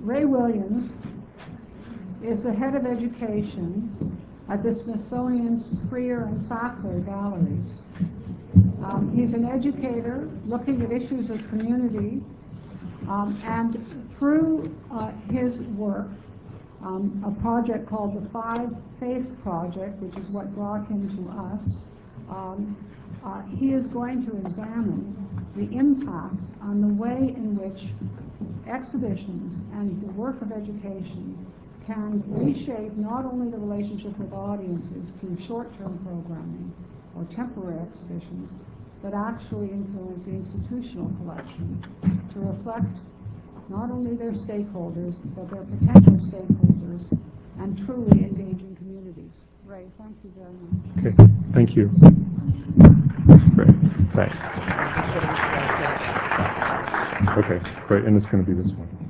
Ray Williams is the head of education at the Smithsonian's Freer and Sackler Galleries. He's an educator looking at issues of community, and through his work, a project called the Five Faith Project, which is what brought him to us, he is going to examine the impact on the way in which exhibitions and the work of education can reshape not only the relationship with audiences through short-term programming or temporary exhibitions, but actually influence the institutional collection to reflect not only their stakeholders, but their potential stakeholders, and truly engaging communities. Ray, thank you very much. Okay, thank you. Great, thanks. Okay, great, and it's going to be this one.